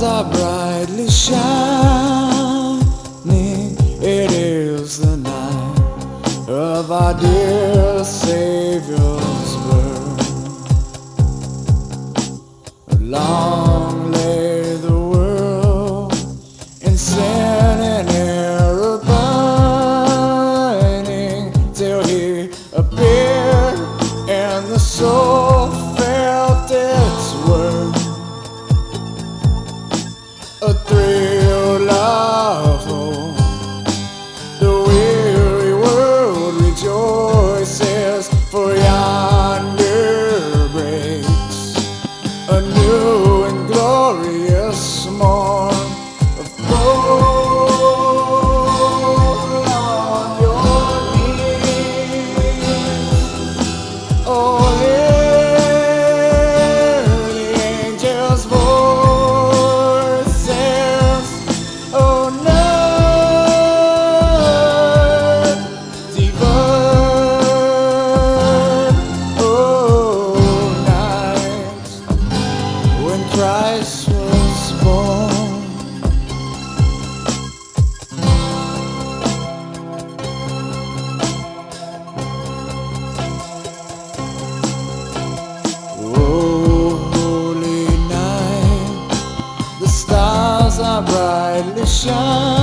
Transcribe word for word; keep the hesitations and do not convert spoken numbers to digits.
stars are brightly shining. It is the night of our dear Savior's birth. Long lay the world in sin and error burning, till He appeared and the soul felt its worth. A thrill of hope, the weary world rejoices, for yonder breaks a new and glorious morn of gold on your knees. Oh, hear the angels' voices. Oh, night divine. Oh, night when Christ was born. Oh, holy night, the stars are brightly shining.